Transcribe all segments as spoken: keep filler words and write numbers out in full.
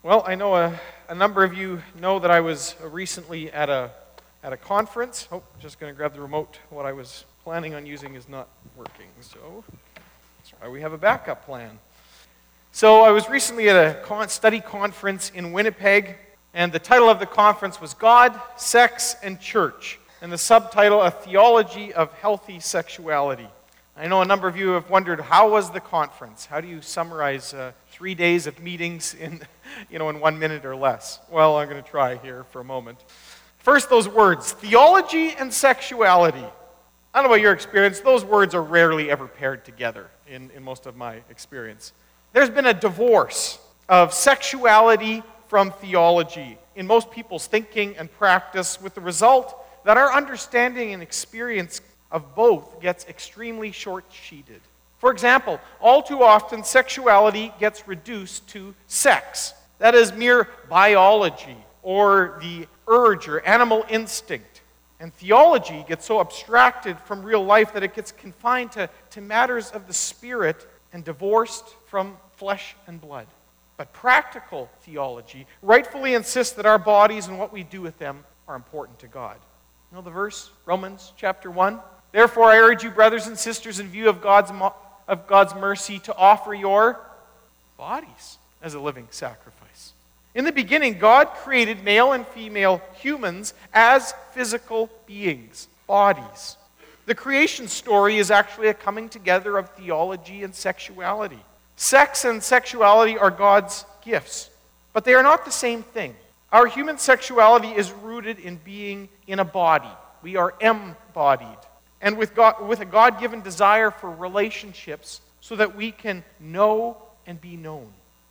Well, I know a, a number of you know that I was recently at a at a conference. Oh, just going to grab the remote. What I was planning on using is not working, so that's why we have a backup plan. So I was recently at a con- study conference in Winnipeg, and the title of the conference was God, Sex, and Church, and the subtitle, A Theology of Healthy Sexuality. I know a number of you have wondered, how was the conference? How do you summarize uh, three days of meetings in, you know, in one minute or less? Well, I'm going to try here for a moment. First, those words, theology and sexuality. I don't know about your experience, those words are rarely ever paired together in, in most of my experience. There's been a divorce of sexuality from theology in most people's thinking and practice, with the result that our understanding and experience of both gets extremely short-sheeted. For example, all too often sexuality gets reduced to sex. That is mere biology or the urge or animal instinct. And theology gets so abstracted from real life that it gets confined to, to matters of the spirit and divorced from flesh and blood. But practical theology rightfully insists that our bodies and what we do with them are important to God. You know the verse? Romans chapter one? Therefore, I urge you, brothers and sisters, in view of God's, of God's mercy, to offer your bodies as a living sacrifice. In the beginning, God created male and female humans as physical beings, bodies. The creation story is actually a coming together of theology and sexuality. Sex and sexuality are God's gifts, but they are not the same thing. Our human sexuality is rooted in being in a body. We are embodied. And with God, with a God-given desire for relationships so that we can know and be known.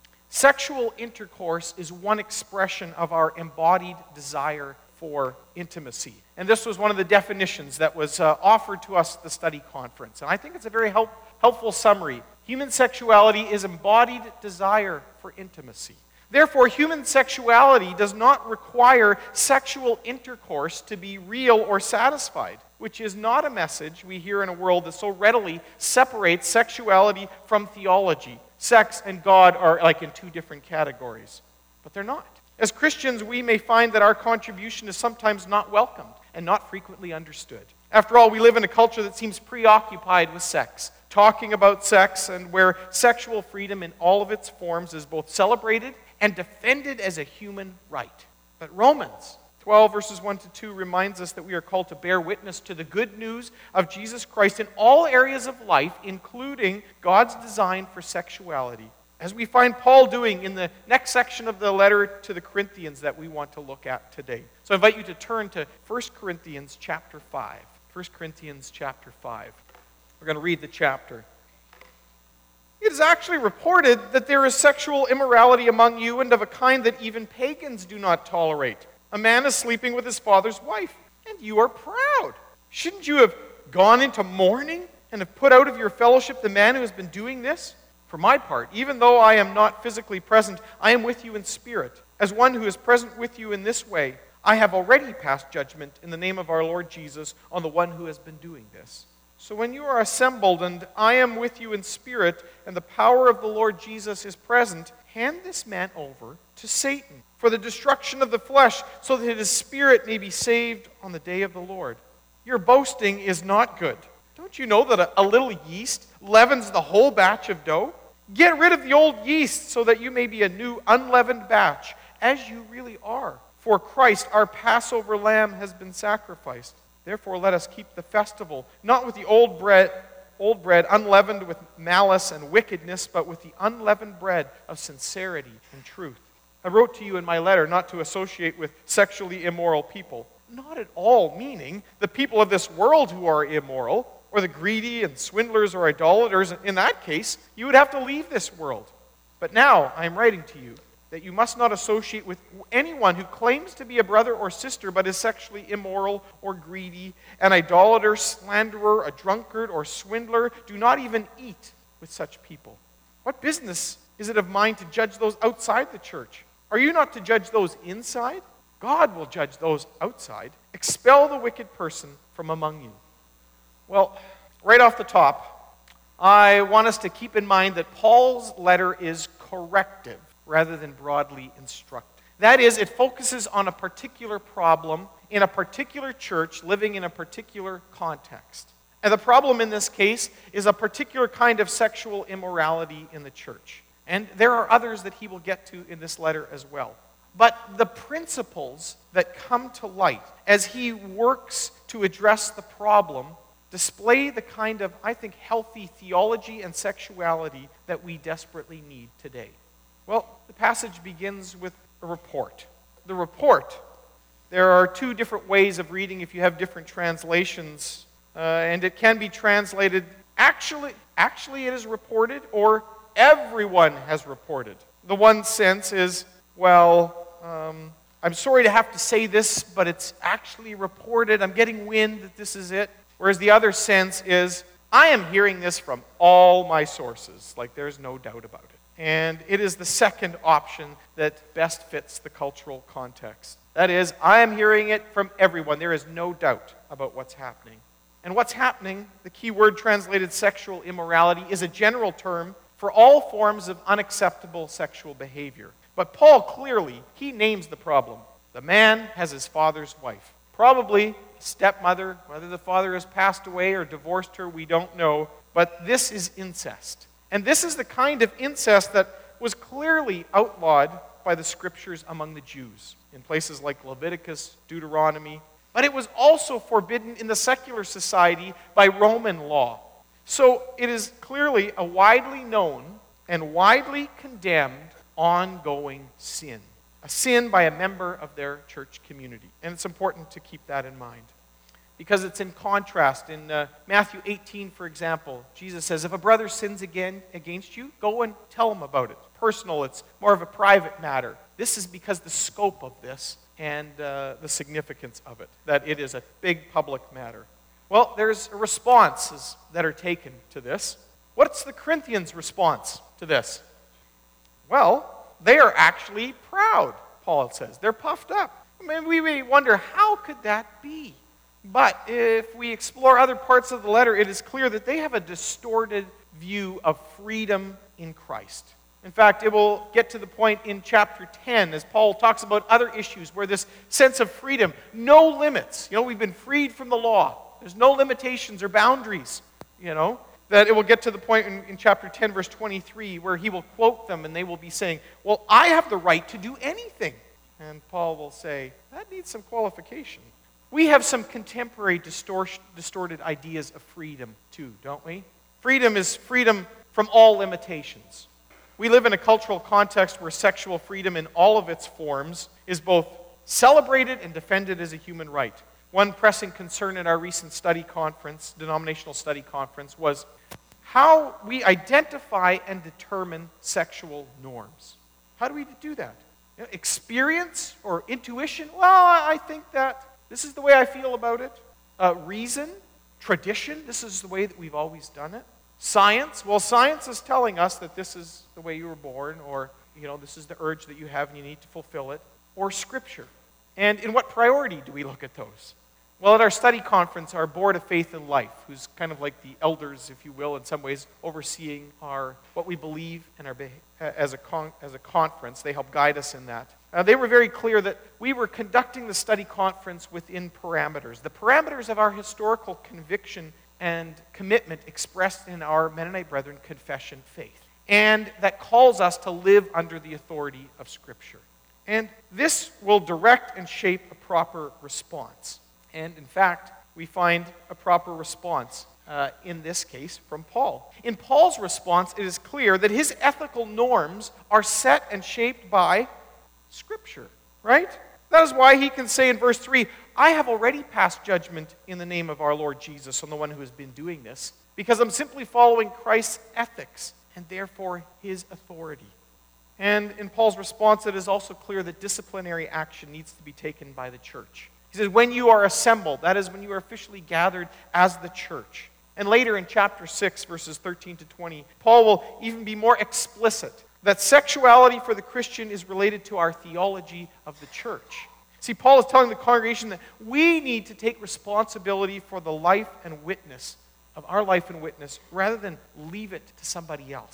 Sexual intercourse is one expression of our embodied desire for intimacy. And this was one of the definitions that was uh, offered to us at the study conference. And I think it's a very help, helpful summary. Human sexuality is embodied desire for intimacy. Therefore, human sexuality does not require sexual intercourse to be real or satisfied, which is not a message we hear in a world that so readily separates sexuality from theology. Sex and God are like in two different categories, but they're not. As Christians, we may find that our contribution is sometimes not welcomed and not frequently understood. After all, we live in a culture that seems preoccupied with sex, talking about sex, and where sexual freedom in all of its forms is both celebrated and defended as a human right. But Romans twelve, verses one to two reminds us that we are called to bear witness to the good news of Jesus Christ in all areas of life, including God's design for sexuality, as we find Paul doing in the next section of the letter to the Corinthians that we want to look at today. So I invite you to turn to First Corinthians chapter five. First Corinthians chapter five. We're going to read the chapter. It is actually reported that there is sexual immorality among you, and of a kind that even pagans do not tolerate. A man is sleeping with his father's wife, and you are proud. Shouldn't you have gone into mourning and have put out of your fellowship the man who has been doing this? For my part, even though I am not physically present, I am with you in spirit. As one who is present with you in this way, I have already passed judgment in the name of our Lord Jesus on the one who has been doing this. So when you are assembled, and I am with you in spirit, and the power of the Lord Jesus is present, hand this man over to Satan for the destruction of the flesh, so that his spirit may be saved on the day of the Lord. Your boasting is not good. Don't you know that a, a little yeast leavens the whole batch of dough? Get rid of the old yeast so that you may be a new unleavened batch, as you really are. For Christ, our Passover lamb, has been sacrificed. Therefore, let us keep the festival, not with the old bread, old bread unleavened with malice and wickedness, but with the unleavened bread of sincerity and truth. I wrote to you in my letter not to associate with sexually immoral people, not at all meaning the people of this world who are immoral, or the greedy and swindlers or idolaters. In that case, you would have to leave this world. But now I am writing to you that you must not associate with anyone who claims to be a brother or sister but is sexually immoral or greedy, an idolater, slanderer, a drunkard, or swindler. Do not even eat with such people. What business is it of mine to judge those outside the church? Are you not to judge those inside? God will judge those outside. Expel the wicked person from among you. Well, right off the top, I want us to keep in mind that Paul's letter is corrective rather than broadly instructive. That is, it focuses on a particular problem in a particular church living in a particular context. And the problem in this case is a particular kind of sexual immorality in the church. And there are others that he will get to in this letter as well. But the principles that come to light as he works to address the problem display the kind of, I think, healthy theology and sexuality that we desperately need today. Well, the passage begins with a report. The report, there are two different ways of reading if you have different translations, uh, and it can be translated, actually, actually it is reported, or everyone has reported. The one sense is, well, um, I'm sorry to have to say this, but it's actually reported. I'm getting wind that this is it. Whereas the other sense is, I am hearing this from all my sources, like there's no doubt about it. And it is the second option that best fits the cultural context. That is, I am hearing it from everyone. There is no doubt about what's happening. And what's happening, the key word translated sexual immorality, is a general term for all forms of unacceptable sexual behavior. But Paul clearly, he names the problem. The man has his father's wife. Probably stepmother, whether the father has passed away or divorced her, we don't know. But this is incest. And this is the kind of incest that was clearly outlawed by the scriptures among the Jews in places like Leviticus, Deuteronomy. But it was also forbidden in the secular society by Roman law. So it is clearly a widely known and widely condemned ongoing sin. A sin by a member of their church community. And it's important to keep that in mind. Because it's in contrast. In uh, Matthew eighteen, for example, Jesus says, if a brother sins again against you, go and tell him about it. Personal, it's more of a private matter. This is because the scope of this and uh, the significance of it, that it is a big public matter. Well, there's responses that are taken to this. What's the Corinthians' response to this? Well, they are actually proud, Paul says. They're puffed up. I mean, we may wonder, how could that be? But if we explore other parts of the letter, it is clear that they have a distorted view of freedom in Christ. In fact, it will get to the point in chapter ten as Paul talks about other issues where this sense of freedom, no limits. You know, we've been freed from the law. There's no limitations or boundaries, you know. That it will get to the point in, in chapter ten, verse twenty-three, where he will quote them and they will be saying, well, I have the right to do anything. And Paul will say, that needs some qualification. We have some contemporary distort- distorted ideas of freedom too, don't we? Freedom is freedom from all limitations. We live in a cultural context where sexual freedom in all of its forms is both celebrated and defended as a human right. One pressing concern at our recent study conference, denominational study conference, was how we identify and determine sexual norms. How do we do that? You know, experience or intuition? Well, I think that this is the way I feel about it. Uh, reason, tradition, this is the way that we've always done it. Science, well, science is telling us that this is the way you were born, or, you know, this is the urge that you have and you need to fulfill it. Or Scripture. And in what priority do we look at those? Well, at our study conference, our Board of Faith and Life, who's kind of like the elders, if you will, in some ways, overseeing our what we believe and our as a con, as a conference, they help guide us in that. Uh, they were very clear that we were conducting the study conference within parameters, the parameters of our historical conviction and commitment expressed in our Mennonite Brethren confession faith, and that calls us to live under the authority of Scripture. And this will direct and shape a proper response. And in fact, we find a proper response uh, in this case from Paul. In Paul's response, it is clear that his ethical norms are set and shaped by Scripture, right? That is why he can say in verse three, I have already passed judgment in the name of our Lord Jesus on the one who has been doing this, because I'm simply following Christ's ethics and therefore his authority. And in Paul's response, it is also clear that disciplinary action needs to be taken by the church. He says, when you are assembled, that is when you are officially gathered as the church. And later in chapter six, verses thirteen to twenty, Paul will even be more explicit that sexuality for the Christian is related to our theology of the church. See, Paul is telling the congregation that we need to take responsibility for the life and witness of our life and witness rather than leave it to somebody else.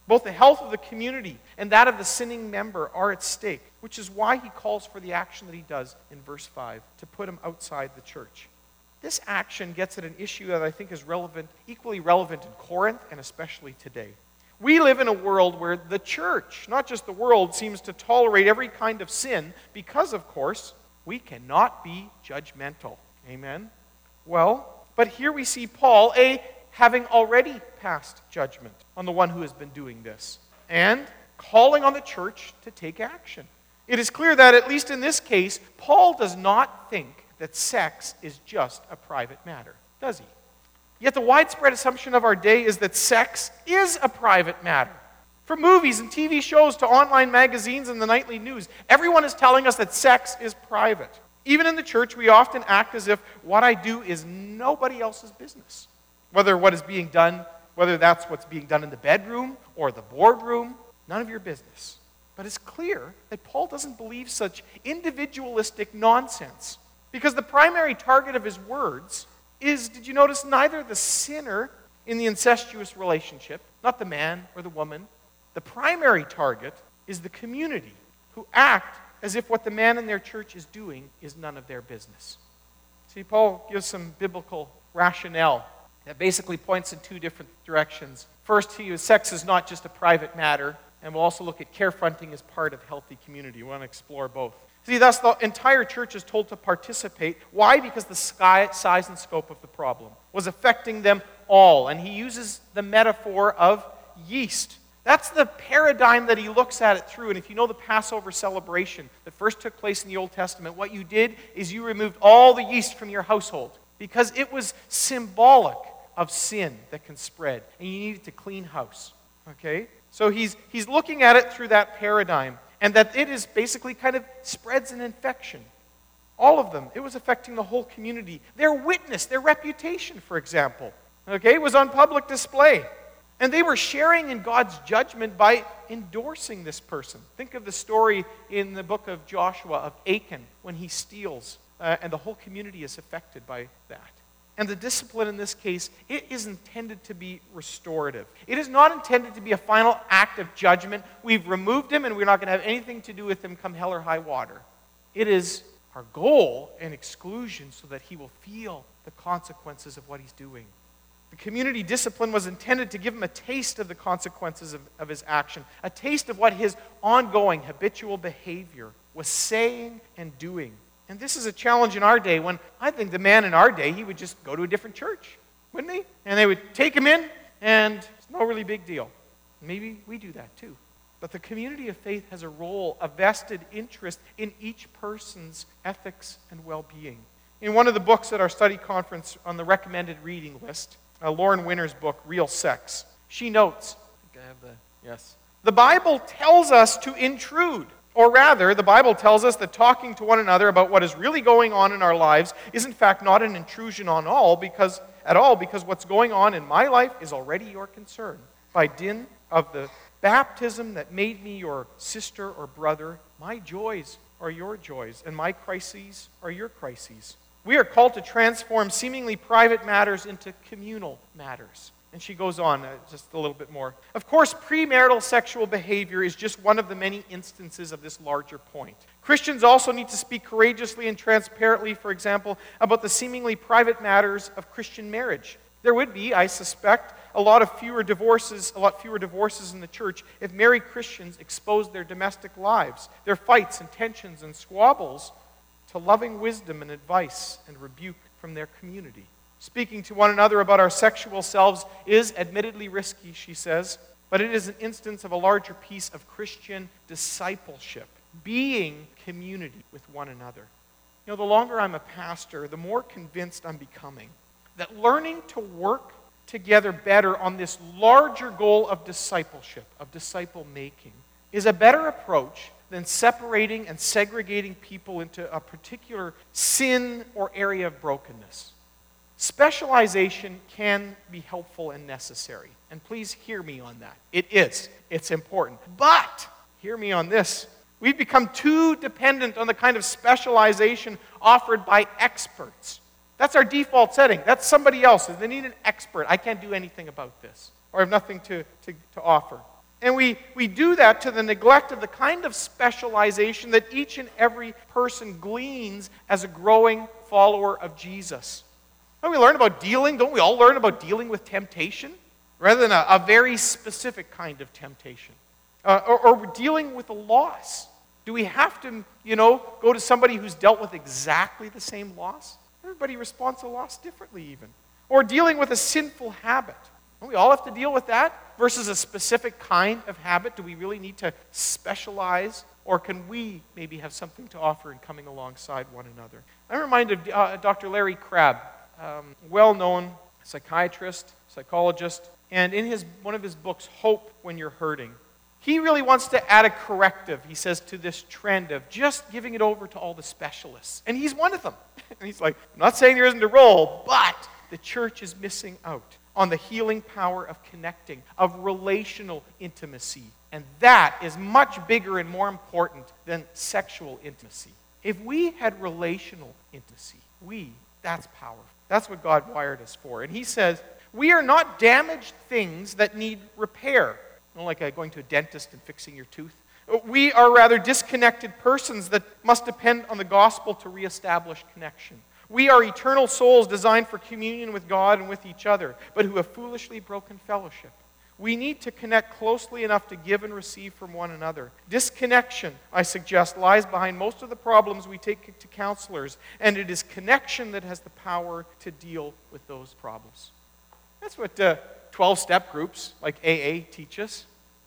Both the health of the community and that of the sinning member are at stake, which is why he calls for the action that he does in verse five, to put him outside the church. This action gets at an issue that I think is relevant, equally relevant in Corinth and especially today. We live in a world where the church, not just the world, seems to tolerate every kind of sin because, of course, we cannot be judgmental. Amen? Well, but here we see Paul, A, having already passed judgment on the one who has been doing this, and calling on the church to take action. It is clear that, at least in this case, Paul does not think that sex is just a private matter, does he? Yet the widespread assumption of our day is that sex is a private matter. From movies and T V shows to online magazines and the nightly news, everyone is telling us that sex is private. Even in the church, we often act as if what I do is nobody else's business. Whether what is being done, whether that's what's being done in the bedroom or the boardroom, none of your business. But it's clear that Paul doesn't believe such individualistic nonsense, because the primary target of his words is, did you notice, neither the sinner in the incestuous relationship, not the man or the woman. The primary target is the community, who act as if what the man in their church is doing is none of their business. See, Paul gives some biblical rationale that basically points in two different directions. First, he was, sex is not just a private matter, and we'll also look at carefronting as part of healthy community. We want to explore both. See, thus the entire church is told to participate. Why? Because the sky, size and scope of the problem was affecting them all. And he uses the metaphor of yeast. That's the paradigm that he looks at it through. And if you know the Passover celebration that first took place in the Old Testament, what you did is you removed all the yeast from your household because it was symbolic of sin that can spread. And you needed to clean house. Okay? So he's, he's looking at it through that paradigm. And that it is basically kind of spreads an infection. All of them. It was affecting the whole community. Their witness, their reputation, for example, okay, was on public display. And they were sharing in God's judgment by endorsing this person. Think of the story in the book of Joshua of Achan when he steals, uh, and the whole community is affected by that. And the discipline in this case, it is intended to be restorative. It is not intended to be a final act of judgment. We've removed him and we're not going to have anything to do with him come hell or high water. It is our goal and exclusion so that he will feel the consequences of what he's doing. The community discipline was intended to give him a taste of the consequences of, of his action, a taste of what his ongoing habitual behavior was saying and doing. And this is a challenge in our day when I think the man in our day, he would just go to a different church, wouldn't he? And they would take him in, and it's no really big deal. Maybe we do that too. But the community of faith has a role, a vested interest in each person's ethics and well-being. In one of the books at our study conference on the recommended reading list, uh, Lauren Winner's book, Real Sex, she notes, I think I have the, yes. The Bible tells us to intrude. Or rather, the Bible tells us that talking to one another about what is really going on in our lives is in fact not an intrusion on all, because at all, because what's going on in my life is already your concern. By dint of the baptism that made me your sister or brother, my joys are your joys, and my crises are your crises. We are called to transform seemingly private matters into communal matters. And she goes on uh, just a little bit more. Of course, premarital sexual behavior is just one of the many instances of this larger point. Christians also need to speak courageously and transparently, for example, about the seemingly private matters of Christian marriage. There would be, I suspect, a lot of fewer divorces, a lot fewer divorces in the church if married Christians exposed their domestic lives, their fights and tensions and squabbles, to loving wisdom and advice and rebuke from their community. Speaking to one another about our sexual selves is admittedly risky, she says, but it is an instance of a larger piece of Christian discipleship, being community with one another. You know, the longer I'm a pastor, the more convinced I'm becoming that learning to work together better on this larger goal of discipleship, of disciple making, is a better approach than separating and segregating people into a particular sin or area of brokenness. Specialization can be helpful and necessary. And please hear me on that. It is. It's important. But, hear me on this, we've become too dependent on the kind of specialization offered by experts. That's our default setting. That's somebody else's. They need an expert. I can't do anything about this. Or I have nothing to, to, to offer. And we, we do that to the neglect of the kind of specialization that each and every person gleans as a growing follower of Jesus. Don't we learn about dealing? Don't we all learn about dealing with temptation? Rather than a, a very specific kind of temptation. Uh, or, or dealing with a loss. Do we have to, you know, go to somebody who's dealt with exactly the same loss? Everybody responds to loss differently even. Or dealing with a sinful habit. Don't we all have to deal with that? Versus a specific kind of habit? Do we really need to specialize? Or can we maybe have something to offer in coming alongside one another? I'm reminded of uh, Doctor Larry Crabb, um, well-known psychiatrist, psychologist, and in his one of his books, Hope When You're Hurting, he really wants to add a corrective, he says, to this trend of just giving it over to all the specialists. And he's one of them. And he's like, I'm not saying there isn't a role, but the church is missing out on the healing power of connecting, of relational intimacy. And that is much bigger and more important than sexual intimacy. If we had relational intimacy, we, that's powerful. That's what God wired us for. And he says, we are not damaged things that need repair. You know, like uh, going to a dentist and fixing your tooth. We are rather disconnected persons that must depend on the gospel to reestablish connection. We are eternal souls designed for communion with God and with each other, but who have foolishly broken fellowship. We need to connect closely enough to give and receive from one another. Disconnection, I suggest, lies behind most of the problems we take to counselors, and it is connection that has the power to deal with those problems. That's what uh, twelve-step groups like A A teach us.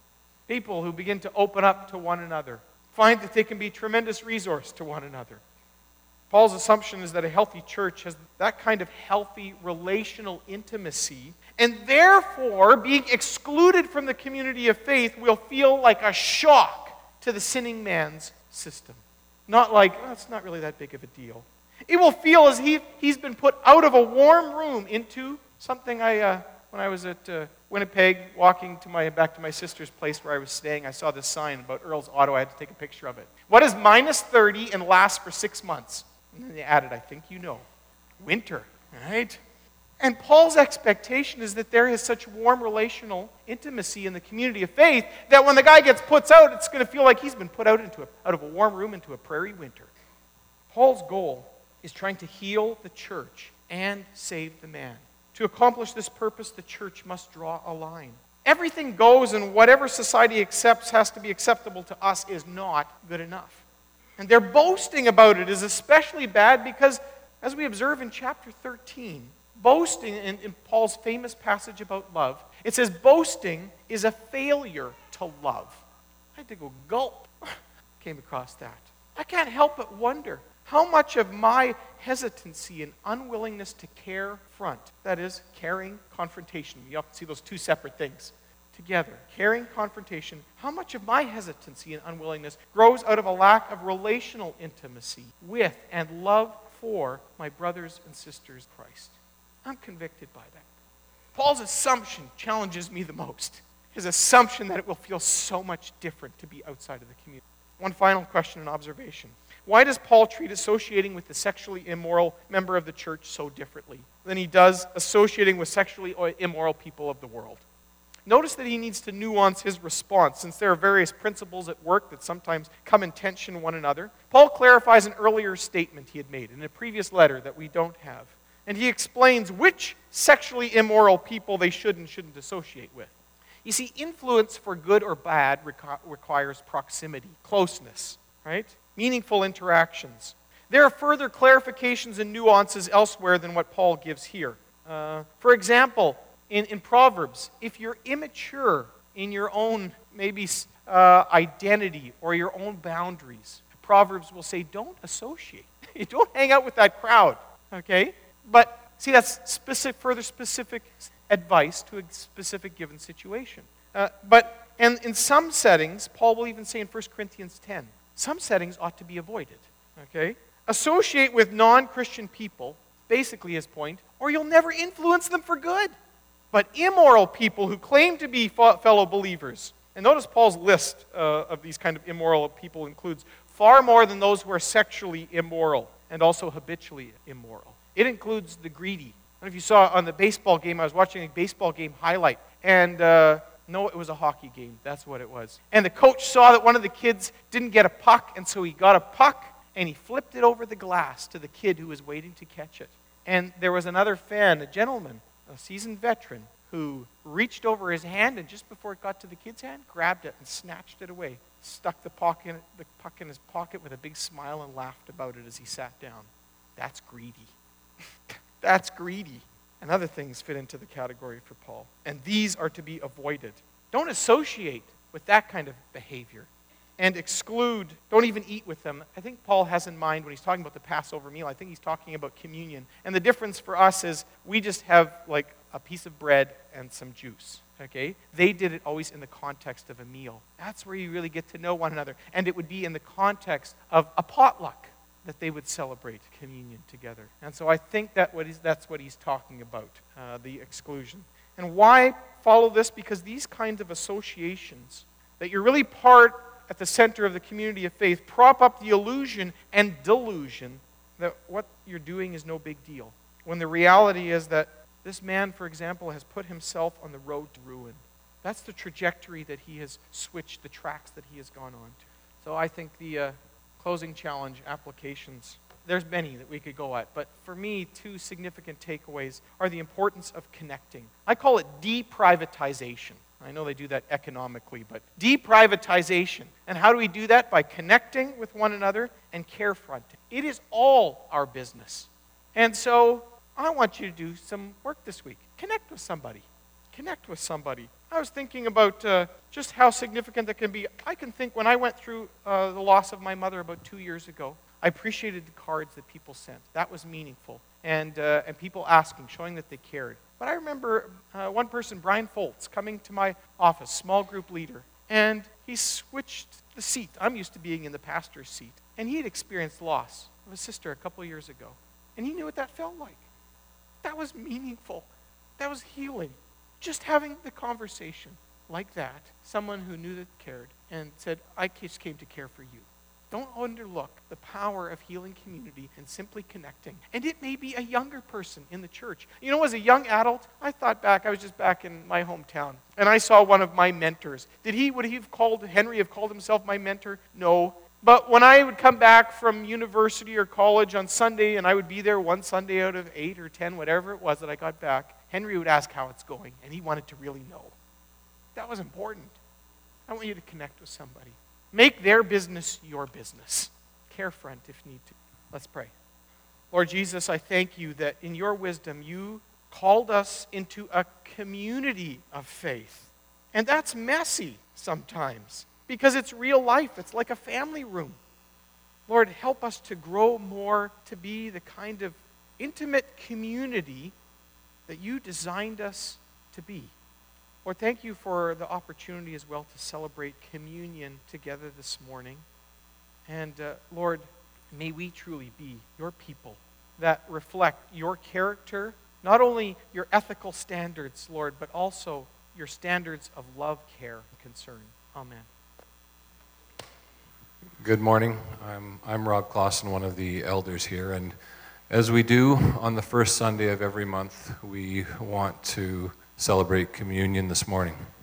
People who begin to open up to one another, find that they can be a tremendous resource to one another. Paul's assumption is that a healthy church has that kind of healthy relational intimacy, and therefore, being excluded from the community of faith will feel like a shock to the sinning man's system. Not like, well, it's not really that big of a deal. It will feel as he, he's been put out of a warm room into something I, uh, when I was at uh, Winnipeg, walking to my back to my sister's place where I was staying, I saw this sign about Earl's Auto. I had to take a picture of it. What is minus thirty and lasts for six months? And then they added, I think you know, winter, right? And Paul's expectation is that there is such warm relational intimacy in the community of faith that when the guy gets put out, it's going to feel like he's been put out into a, out of a warm room into a prairie winter. Paul's goal is trying to heal the church and save the man. To accomplish this purpose, the church must draw a line. Everything goes, and whatever society accepts has to be acceptable to us is not good enough. And their boasting about it is especially bad because, as we observe in chapter thirteen, boasting, in, in Paul's famous passage about love, it says boasting is a failure to love. I had to go gulp. Came across that. I can't help but wonder how much of my hesitancy and unwillingness to care front, that is, caring confrontation, you often see those two separate things together, caring confrontation, how much of my hesitancy and unwillingness grows out of a lack of relational intimacy with and love for my brothers and sisters in Christ. I'm convicted by that. Paul's assumption challenges me the most. His assumption that it will feel so much different to be outside of the community. One final question and observation. Why does Paul treat associating with the sexually immoral member of the church so differently than he does associating with sexually immoral people of the world? Notice that he needs to nuance his response, since there are various principles at work that sometimes come in tension with one another. Paul clarifies an earlier statement he had made in a previous letter that we don't have. And he explains which sexually immoral people they should and shouldn't associate with. You see, influence for good or bad requ- requires proximity, closeness, right? Meaningful interactions. There are further clarifications and nuances elsewhere than what Paul gives here. Uh, for example, in, in Proverbs, if you're immature in your own maybe uh, identity or your own boundaries, Proverbs will say, don't associate. You don't hang out with that crowd, okay? But see, that's specific, further specific advice to a specific given situation. Uh, but and in some settings, Paul will even say in First Corinthians ten, some settings ought to be avoided. Okay? Associate with non-Christian people, basically his point, or you'll never influence them for good. But immoral people who claim to be fellow believers, and notice Paul's list uh, of these kind of immoral people includes far more than those who are sexually immoral and also habitually immoral. It includes the greedy. I don't know if you saw on the baseball game, I was watching a baseball game highlight, and uh, No, it was a hockey game. That's what it was. And the coach saw that one of the kids didn't get a puck, and so he got a puck, and he flipped it over the glass to the kid who was waiting to catch it. And there was another fan, a gentleman, a seasoned veteran, who reached over his hand, and just before it got to the kid's hand, grabbed it and snatched it away, stuck the puck in, the puck in his pocket with a big smile and laughed about it as he sat down. That's greedy. That's greedy. And other things fit into the category for Paul. And these are to be avoided. Don't associate with that kind of behavior. And exclude, don't even eat with them. I think Paul has in mind when he's talking about the Passover meal, I think he's talking about communion. And the difference for us is we just have like a piece of bread and some juice. Okay? They did it always in the context of a meal. That's where you really get to know one another. And it would be in the context of a potluck that they would celebrate communion together. And so I think that what he's, that's what he's talking about, uh, the exclusion. And why follow this? Because these kinds of associations, that you're really part at the center of the community of faith, prop up the illusion and delusion that what you're doing is no big deal. When the reality is that this man, for example, has put himself on the road to ruin. That's the trajectory that he has switched, the tracks that he has gone on to. So I think the uh, closing challenge applications, there's many that we could go at, but for me, two significant takeaways are the importance of connecting. I call it deprivatization. I know they do that economically, but deprivatization. And how do we do that? By connecting with one another and carefronting. It is all our business. And so I want you to do some work this week. Connect with somebody. Connect with somebody. I was thinking about uh, just how significant that can be. I can think when I went through uh, the loss of my mother about two years ago, I appreciated the cards that people sent. That was meaningful. And, uh, and people asking, showing that they cared. But I remember uh, one person, Brian Foltz, coming to my office, small group leader, and he switched the seat. I'm used to being in the pastor's seat. And he had experienced loss of a sister a couple of years ago. And he knew what that felt like. That was meaningful. That was healing. Just having the conversation like that, someone who knew that cared and said, I just came to care for you. Don't underlook the power of healing community and simply connecting. And it may be a younger person in the church. You know, as a young adult, I thought back, I was just back in my hometown, and I saw one of my mentors. Did he, would he have called, Henry have called himself my mentor? No. But when I would come back from university or college on Sunday, and I would be there one Sunday out of eight or ten, whatever it was that I got back, Henry would ask how it's going, and he wanted to really know. That was important. I want you to connect with somebody. Make their business your business. Carefront if need to. Let's pray. Lord Jesus, I thank you that in your wisdom you called us into a community of faith. And that's messy sometimes because it's real life. It's like a family room. Lord, help us to grow more to be the kind of intimate community that you designed us to be. Lord, thank you for the opportunity as well to celebrate communion together this morning. And uh, Lord, may we truly be your people that reflect your character, not only your ethical standards, Lord, but also your standards of love, care, and concern. Amen. Good morning. I'm, I'm Rob Clausen, one of the elders here. And as we do on the first Sunday of every month, we want to celebrate communion this morning.